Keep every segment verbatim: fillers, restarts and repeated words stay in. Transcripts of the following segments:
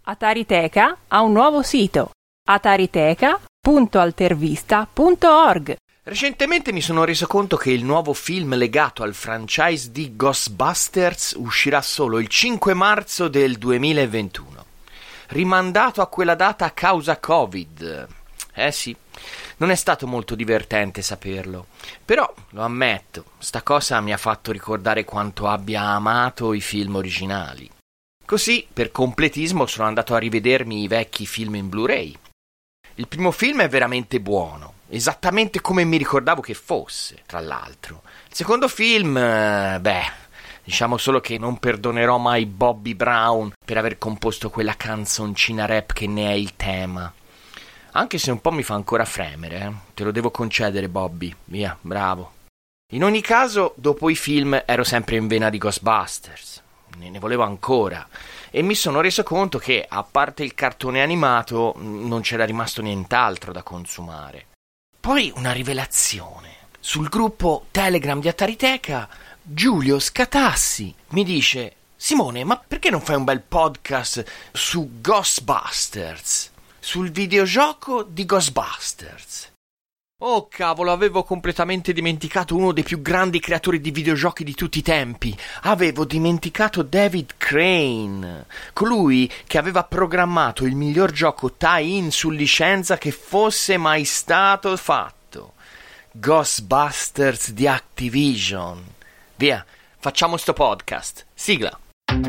Atariteca ha un nuovo sito, atariteca punto altervista punto org. Recentemente mi sono reso conto che il nuovo film legato al franchise di Ghostbusters uscirà solo il cinque marzo del duemilaventuno, rimandato a quella data a causa Covid. Eh sì, non è stato molto divertente saperlo, però lo ammetto, sta cosa mi ha fatto ricordare quanto abbia amato i film originali. Così, per completismo, sono andato a rivedermi i vecchi film in Blu-ray. Il primo film è veramente buono, esattamente come mi ricordavo che fosse, tra l'altro. Il secondo film, beh, diciamo solo che non perdonerò mai Bobby Brown per aver composto quella canzoncina rap che ne è il tema. Anche se un po' mi fa ancora fremere, eh? Te lo devo concedere, Bobby. Via, bravo. In ogni caso, dopo i film ero sempre in vena di Ghostbusters. Ne volevo ancora. E mi sono reso conto che, a parte il cartone animato, non c'era rimasto nient'altro da consumare. Poi una rivelazione. Sul gruppo Telegram di Atariteca, Giulio Scatassi mi dice: Simone, ma perché non fai un bel podcast su Ghostbusters? Sul videogioco di Ghostbusters. Oh cavolo, avevo completamente dimenticato uno dei più grandi creatori di videogiochi di tutti i tempi. Avevo dimenticato David Crane, colui che aveva programmato il miglior gioco tie-in su licenza che fosse mai stato fatto. Ghostbusters di Activision. Via, facciamo sto podcast. Sigla.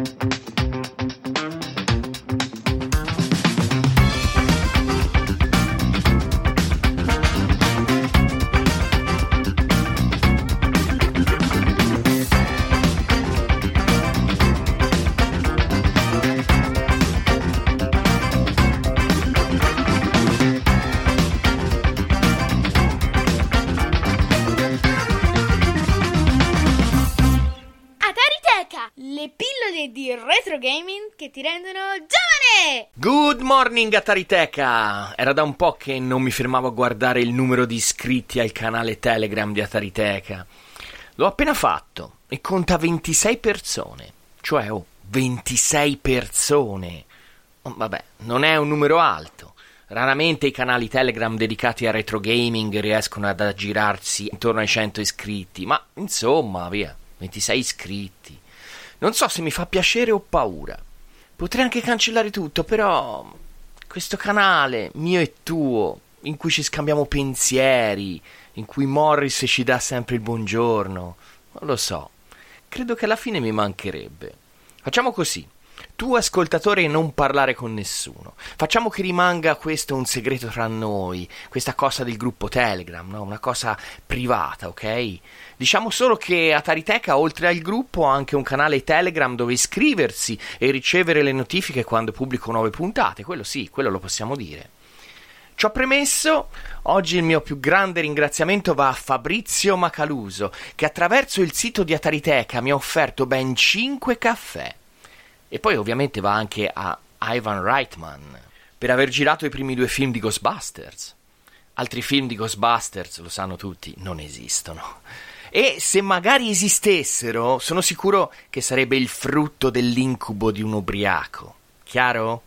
Le pillole di retro gaming che ti rendono giovane! Good morning Atariteca! Era da un po' che non mi fermavo a guardare il numero di iscritti al canale Telegram di Atariteca. L'ho appena fatto e conta ventisei persone. Cioè, oh, ventisei persone! Oh, vabbè, non è un numero alto. Raramente i canali Telegram dedicati a retro gaming riescono ad aggirarsi intorno ai cento iscritti, ma insomma, via, ventisei iscritti. Non so se mi fa piacere o paura. Potrei anche cancellare tutto, però questo canale, mio e tuo, in cui ci scambiamo pensieri, in cui Morris ci dà sempre il buongiorno, non lo so, credo che alla fine mi mancherebbe. Facciamo così. Tu, ascoltatore, non parlare con nessuno. Facciamo che rimanga questo un segreto tra noi, questa cosa del gruppo Telegram, no? Una cosa privata, ok? Diciamo solo che Atariteca, oltre al gruppo, ha anche un canale Telegram dove iscriversi e ricevere le notifiche quando pubblico nuove puntate. Quello sì, quello lo possiamo dire. Ciò premesso, oggi il mio più grande ringraziamento va a Fabrizio Macaluso, che attraverso il sito di Atariteca mi ha offerto ben cinque caffè. E poi ovviamente va anche a Ivan Reitman per aver girato i primi due film di Ghostbusters. Altri film di Ghostbusters, lo sanno tutti, non esistono. E se magari esistessero, sono sicuro che sarebbe il frutto dell'incubo di un ubriaco. Chiaro?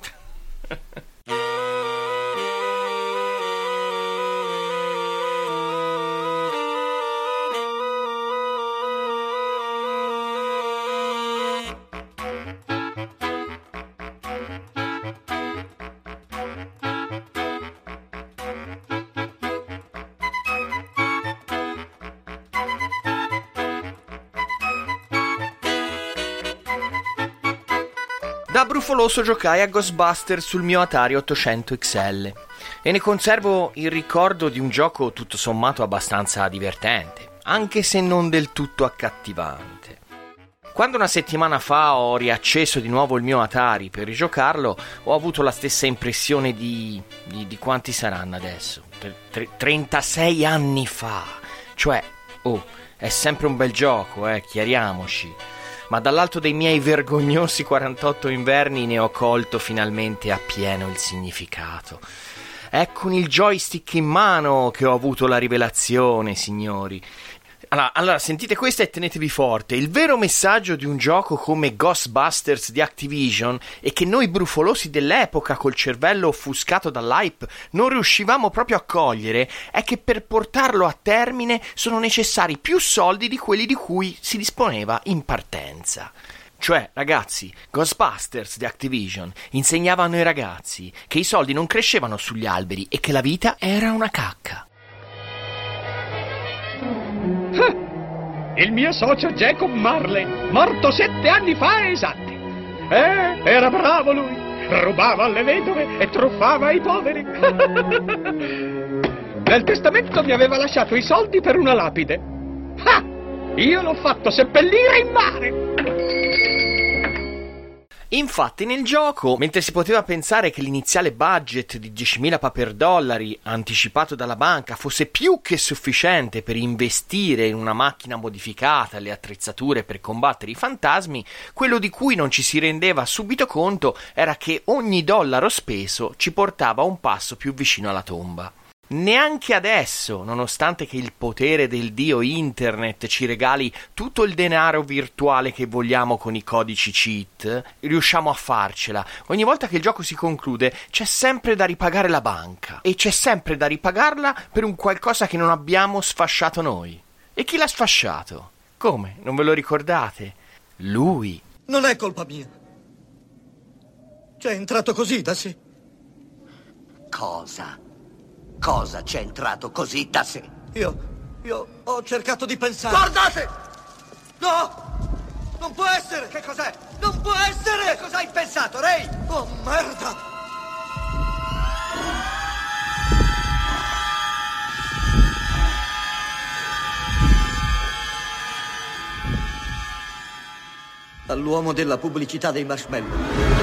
Da brufoloso giocai a Ghostbusters sul mio Atari ottocento X L e ne conservo il ricordo di un gioco tutto sommato abbastanza divertente, anche se non del tutto accattivante. Quando una settimana fa ho riacceso di nuovo il mio Atari per rigiocarlo, ho avuto la stessa impressione di... di, di quanti saranno adesso? Tre, trentasei anni fa! Cioè, oh, è sempre un bel gioco, eh, chiariamoci. Ma dall'alto dei miei vergognosi quarantotto inverni ne ho colto finalmente appieno il significato. È con il joystick in mano che ho avuto la rivelazione, signori. Allora, allora, sentite questa e tenetevi forte. Il vero messaggio di un gioco come Ghostbusters di Activision è che noi brufolosi dell'epoca col cervello offuscato dall'hype non riuscivamo proprio a cogliere è che per portarlo a termine sono necessari più soldi di quelli di cui si disponeva in partenza. Cioè, ragazzi, Ghostbusters di Activision insegnavano ai ragazzi che i soldi non crescevano sugli alberi e che la vita era una cacca. Il mio socio Jacob Marley, morto sette anni fa esatti. Eh, era bravo lui. Rubava alle vedove e truffava i poveri. Nel testamento mi aveva lasciato i soldi per una lapide. Ah! Io l'ho fatto seppellire in mare. Infatti nel gioco, mentre si poteva pensare che l'iniziale budget di diecimila paperdollari anticipato dalla banca fosse più che sufficiente per investire in una macchina modificata e le attrezzature per combattere i fantasmi, quello di cui non ci si rendeva subito conto era che ogni dollaro speso ci portava un passo più vicino alla tomba. Neanche adesso, nonostante che il potere del dio internet ci regali tutto il denaro virtuale che vogliamo con i codici cheat, riusciamo a farcela. Ogni volta che il gioco si conclude c'è sempre da ripagare la banca e c'è sempre da ripagarla per un qualcosa che non abbiamo sfasciato noi. E chi l'ha sfasciato? Come? Non ve lo ricordate? Lui. Non è colpa mia. C'è entrato così da sé. Cosa? Cosa c'è entrato così da sé? Io, io ho cercato di pensare... Guardate! No! Non può essere! Che cos'è? Non può essere! Che cosa hai pensato, Ray? Oh, merda! All'uomo della pubblicità dei marshmallow.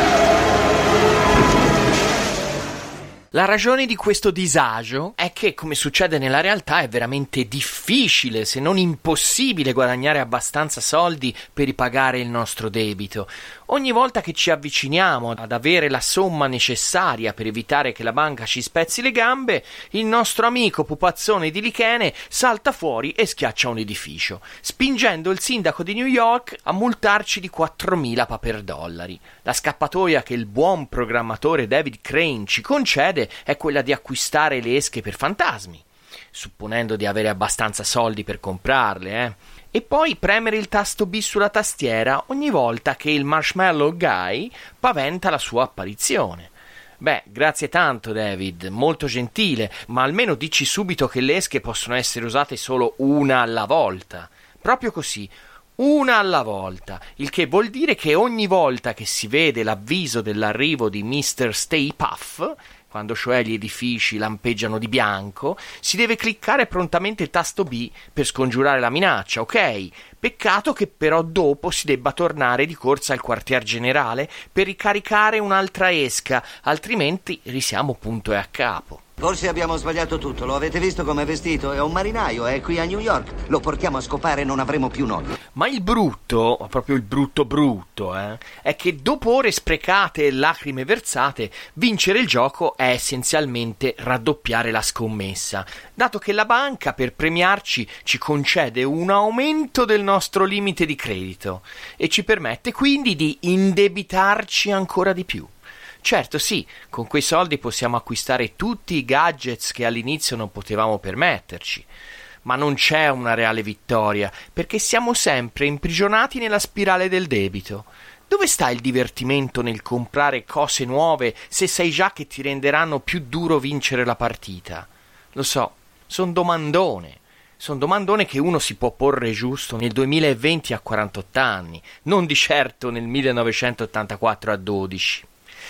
La ragione di questo disagio è che, come succede nella realtà, è veramente difficile, se non impossibile, guadagnare abbastanza soldi per ripagare il nostro debito. Ogni volta che ci avviciniamo ad avere la somma necessaria per evitare che la banca ci spezzi le gambe, il nostro amico pupazzone di Lichene salta fuori e schiaccia un edificio, spingendo il sindaco di New York a multarci di quattromila paperdollari. La scappatoia che il buon programmatore David Crane ci concede è quella di acquistare le esche per fantasmi, supponendo di avere abbastanza soldi per comprarle, eh? E poi premere il tasto B sulla tastiera ogni volta che il Marshmallow Guy paventa la sua apparizione. Beh, grazie tanto David, molto gentile, ma almeno dici subito che le esche possono essere usate solo una alla volta. Proprio così, una alla volta, il che vuol dire che ogni volta che si vede l'avviso dell'arrivo di mister Stay Puft, quando cioè gli edifici lampeggiano di bianco, si deve cliccare prontamente il tasto B per scongiurare la minaccia, ok? Peccato che però dopo si debba tornare di corsa al quartier generale per ricaricare un'altra esca, altrimenti risiamo punto e a capo. Forse abbiamo sbagliato tutto, lo avete visto come è vestito? È un marinaio, è qui a New York. Lo portiamo a scopare e non avremo più noia. Ma il brutto, proprio il brutto brutto, eh, è che dopo ore sprecate e lacrime versate, vincere il gioco è essenzialmente raddoppiare la scommessa, dato che la banca per premiarci ci concede un aumento del nostro limite di credito e ci permette quindi di indebitarci ancora di più. Certo sì, con quei soldi possiamo acquistare tutti i gadgets che all'inizio non potevamo permetterci, ma non c'è una reale vittoria, perché siamo sempre imprigionati nella spirale del debito. Dove sta il divertimento nel comprare cose nuove se sai già che ti renderanno più duro vincere la partita? Lo so, son domandone. Son domandone che uno si può porre giusto nel duemilaventi a quarantotto anni, non di certo nel millenovecentottantaquattro a dodici.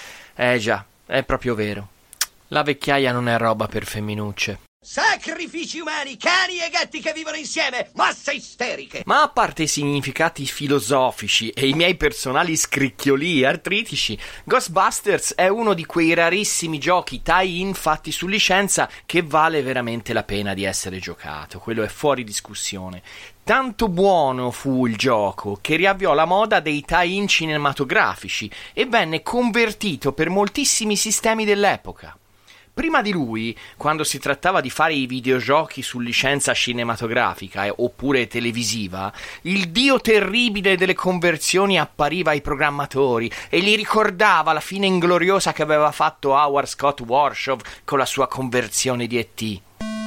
Eh già, è proprio vero. La vecchiaia non è roba per femminucce. Sacrifici umani, cani e gatti che vivono insieme, masse isteriche. Ma a parte i significati filosofici e i miei personali scricchiolii artritici, Ghostbusters è uno di quei rarissimi giochi tie-in fatti su licenza che vale veramente la pena di essere giocato. Quello è fuori discussione. Tanto buono fu il gioco che riavviò la moda dei tie-in cinematografici e venne convertito per moltissimi sistemi dell'epoca. Prima di lui, quando si trattava di fare i videogiochi su licenza cinematografica eh, oppure televisiva, il dio terribile delle conversioni appariva ai programmatori e gli ricordava la fine ingloriosa che aveva fatto Howard Scott Warshaw con la sua conversione di E T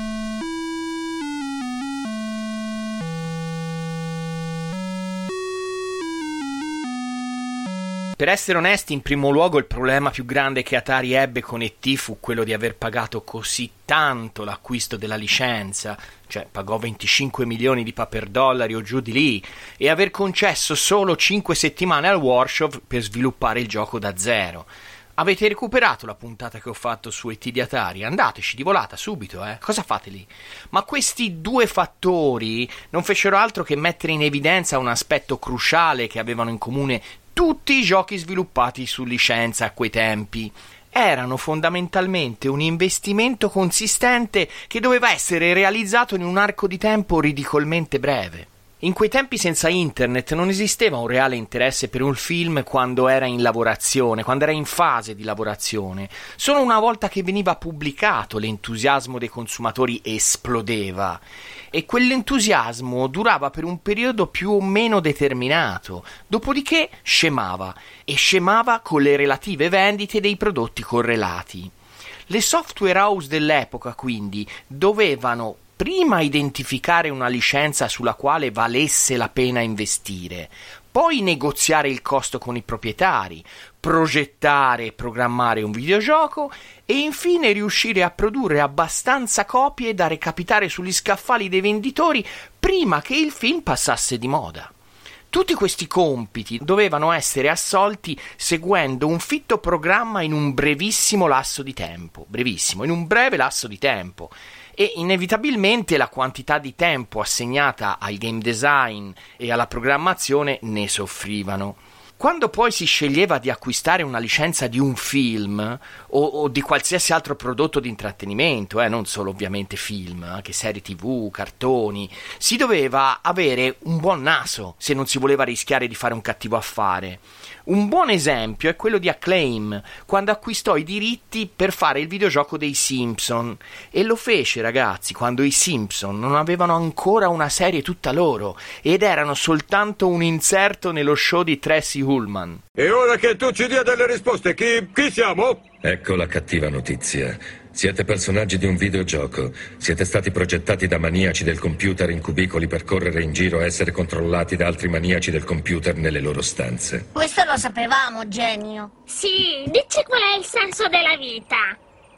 Per essere onesti, in primo luogo il problema più grande che Atari ebbe con E T fu quello di aver pagato così tanto l'acquisto della licenza, cioè pagò venticinque milioni di paper dollari o giù di lì, e aver concesso solo cinque settimane al Warshaw per sviluppare il gioco da zero. Avete recuperato la puntata che ho fatto su E T di Atari? Andateci di volata subito, eh? Cosa fate lì? Ma questi due fattori non fecero altro che mettere in evidenza un aspetto cruciale che avevano in comune tutti i giochi sviluppati su licenza a quei tempi. Erano fondamentalmente un investimento consistente che doveva essere realizzato in un arco di tempo ridicolmente breve. In quei tempi senza internet non esisteva un reale interesse per un film quando era in lavorazione, quando era in fase di lavorazione. Solo una volta che veniva pubblicato l'entusiasmo dei consumatori esplodeva. E quell'entusiasmo durava per un periodo più o meno determinato, dopodiché scemava, e scemava con le relative vendite dei prodotti correlati. Le software house dell'epoca, quindi, dovevano prima identificare una licenza sulla quale valesse la pena investire, poi negoziare il costo con i proprietari, progettare e programmare un videogioco e infine riuscire a produrre abbastanza copie da recapitare sugli scaffali dei venditori prima che il film passasse di moda. Tutti questi compiti dovevano essere assolti seguendo un fitto programma in un brevissimo lasso di tempo, brevissimo, in un breve lasso di tempo. E inevitabilmente la quantità di tempo assegnata al game design e alla programmazione ne soffrivano. Quando poi si sceglieva di acquistare una licenza di un film o, o di qualsiasi altro prodotto di intrattenimento, eh, non solo ovviamente film, anche serie tv, cartoni, si doveva avere un buon naso se non si voleva rischiare di fare un cattivo affare. Un buon esempio è quello di Acclaim, quando acquistò i diritti per fare il videogioco dei Simpson, e lo fece, ragazzi, quando i Simpson non avevano ancora una serie tutta loro ed erano soltanto un inserto nello show di Tracy Ullman. E ora che tu ci dia delle risposte, chi, chi siamo? Ecco la cattiva notizia. Siete personaggi di un videogioco. Siete stati progettati da maniaci del computer in cubicoli per correre in giro e essere controllati da altri maniaci del computer nelle loro stanze. Questo lo sapevamo, genio. Sì, dici qual è il senso della vita.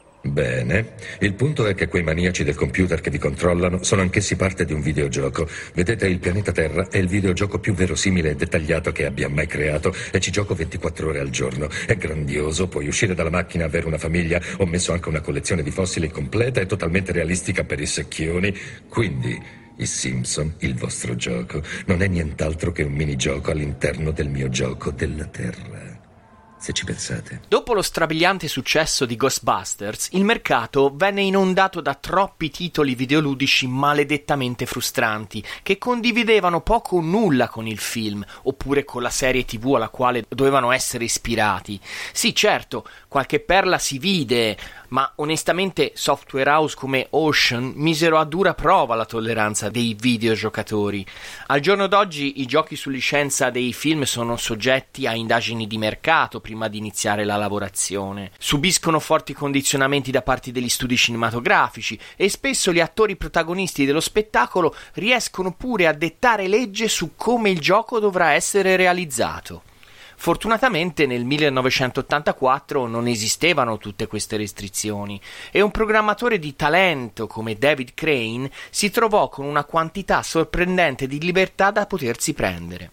Bene, il punto è che quei maniaci del computer che vi controllano sono anch'essi parte di un videogioco. Vedete, il pianeta Terra è il videogioco più verosimile e dettagliato che abbia mai creato e ci gioco ventiquattro ore al giorno. È grandioso, puoi uscire dalla macchina, avere una famiglia, ho messo anche una collezione di fossili completa e totalmente realistica per i secchioni. Quindi i Simpson, il vostro gioco, non è nient'altro che un minigioco all'interno del mio gioco della Terra. Se ci pensate. Dopo lo strabiliante successo di Ghostbusters, il mercato venne inondato da troppi titoli videoludici maledettamente frustranti, che condividevano poco o nulla con il film, oppure con la serie tv alla quale dovevano essere ispirati. Sì, certo, qualche perla si vide, ma onestamente software house come Ocean misero a dura prova la tolleranza dei videogiocatori. Al giorno d'oggi i giochi su licenza dei film sono soggetti a indagini di mercato prima di iniziare la lavorazione. Subiscono forti condizionamenti da parte degli studi cinematografici e spesso gli attori protagonisti dello spettacolo riescono pure a dettare legge su come il gioco dovrà essere realizzato. Fortunatamente nel millenovecentottantaquattro non esistevano tutte queste restrizioni e un programmatore di talento come David Crane si trovò con una quantità sorprendente di libertà da potersi prendere.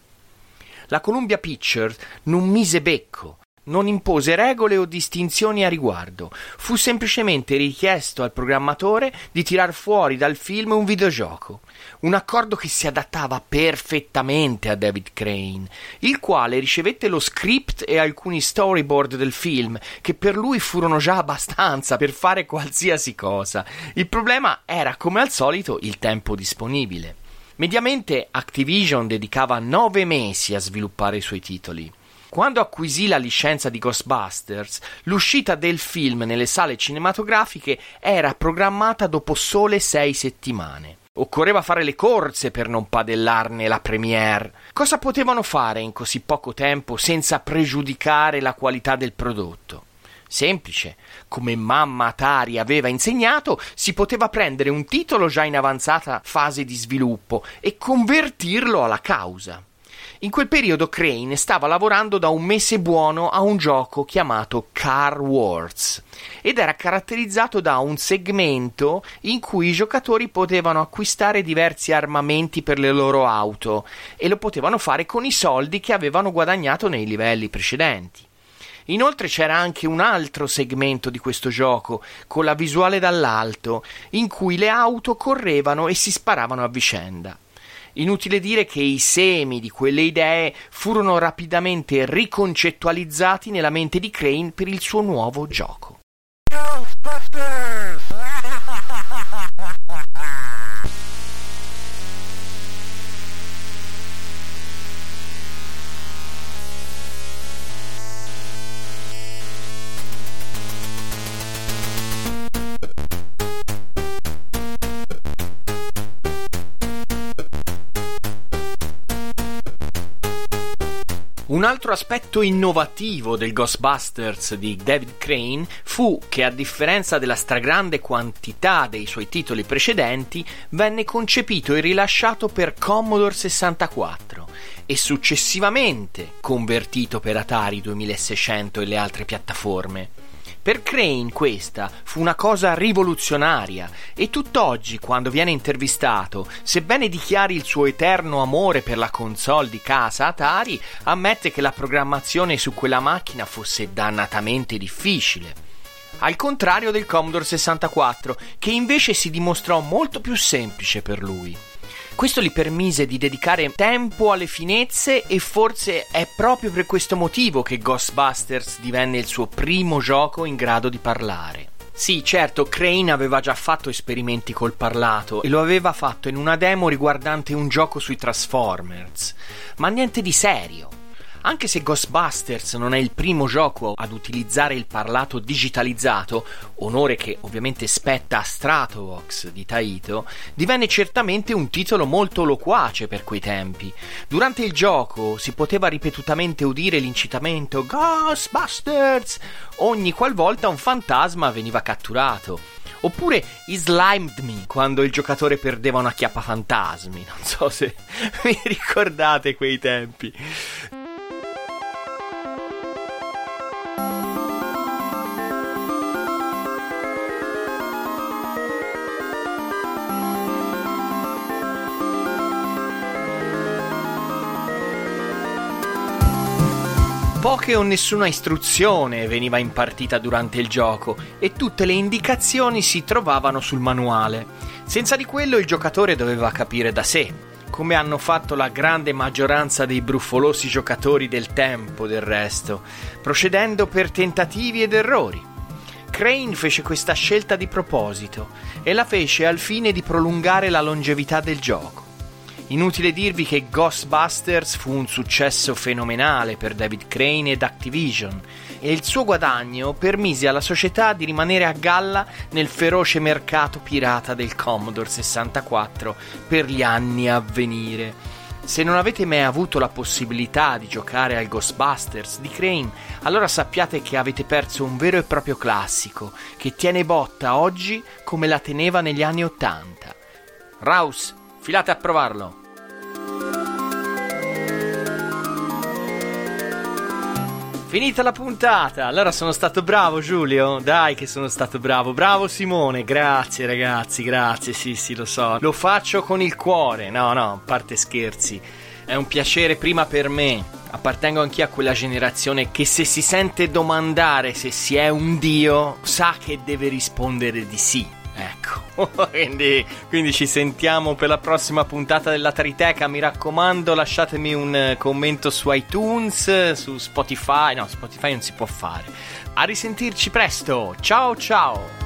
La Columbia Pictures non mise becco, non impose regole o distinzioni a riguardo, fu semplicemente richiesto al programmatore di tirar fuori dal film un videogioco, un accordo che si adattava perfettamente a David Crane, il quale ricevette lo script e alcuni storyboard del film, che per lui furono già abbastanza per fare qualsiasi cosa. Il problema era, come al solito, il tempo disponibile. Mediamente Activision dedicava nove mesi a sviluppare i suoi titoli. Quando acquisì la licenza di Ghostbusters, l'uscita del film nelle sale cinematografiche era programmata dopo sole sei settimane. Occorreva fare le corse per non padellarne la premiere. Cosa potevano fare in così poco tempo senza pregiudicare la qualità del prodotto? Semplice. Come mamma Atari aveva insegnato, si poteva prendere un titolo già in avanzata fase di sviluppo e convertirlo alla causa. In quel periodo Crane stava lavorando da un mese buono a un gioco chiamato Car Wars ed era caratterizzato da un segmento in cui i giocatori potevano acquistare diversi armamenti per le loro auto e lo potevano fare con i soldi che avevano guadagnato nei livelli precedenti. Inoltre c'era anche un altro segmento di questo gioco, con la visuale dall'alto, in cui le auto correvano e si sparavano a vicenda. Inutile dire che i semi di quelle idee furono rapidamente riconcettualizzati nella mente di Crane per il suo nuovo gioco. Un altro aspetto innovativo del Ghostbusters di David Crane fu che, a differenza della stragrande quantità dei suoi titoli precedenti, venne concepito e rilasciato per Commodore sessantaquattro e successivamente convertito per Atari duemilaseicento e le altre piattaforme. Per Crane questa fu una cosa rivoluzionaria e tutt'oggi, quando viene intervistato, sebbene dichiari il suo eterno amore per la console di casa Atari, ammette che la programmazione su quella macchina fosse dannatamente difficile. Al contrario del Commodore sessantaquattro, che invece si dimostrò molto più semplice per lui. Questo gli permise di dedicare tempo alle finezze e forse è proprio per questo motivo che Ghostbusters divenne il suo primo gioco in grado di parlare. Sì, certo, Crane aveva già fatto esperimenti col parlato e lo aveva fatto in una demo riguardante un gioco sui Transformers, ma niente di serio. Anche se Ghostbusters non è il primo gioco ad utilizzare il parlato digitalizzato, onore che ovviamente spetta a Stratovox di Taito, divenne certamente un titolo molto loquace per quei tempi. Durante il gioco si poteva ripetutamente udire l'incitamento Ghostbusters ogni qualvolta un fantasma veniva catturato. Oppure He Slimed Me quando il giocatore perdeva una chiappa fantasmi. Non so se vi ricordate quei tempi. Poche o nessuna istruzione veniva impartita durante il gioco e tutte le indicazioni si trovavano sul manuale. Senza di quello il giocatore doveva capire da sé, come hanno fatto la grande maggioranza dei bruffolosi giocatori del tempo, del resto, procedendo per tentativi ed errori. Crane fece questa scelta di proposito e la fece al fine di prolungare la longevità del gioco. Inutile dirvi che Ghostbusters fu un successo fenomenale per David Crane ed Activision e il suo guadagno permise alla società di rimanere a galla nel feroce mercato pirata del Commodore sessantaquattro per gli anni a venire. Se non avete mai avuto la possibilità di giocare al Ghostbusters di Crane, allora sappiate che avete perso un vero e proprio classico che tiene botta oggi come la teneva negli anni ottanta. Raus, filate a provarlo! Finita la puntata, allora sono stato bravo Giulio, dai che sono stato bravo, bravo Simone, grazie ragazzi, grazie, sì sì lo so, lo faccio con il cuore, no no, a parte scherzi, è un piacere prima per me, appartengo anch'io a quella generazione che se si sente domandare se si è un dio, sa che deve rispondere di sì. Ecco, quindi, quindi ci sentiamo per la prossima puntata dell'Atariteca. Mi raccomando, lasciatemi un commento su iTunes, su Spotify. No, Spotify non si può fare. A risentirci presto, ciao ciao.